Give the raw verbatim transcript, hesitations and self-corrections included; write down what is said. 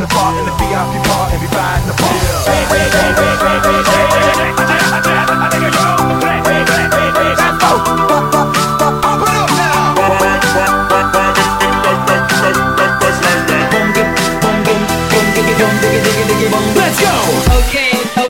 part in the V I P part and we riding the part. Let's go.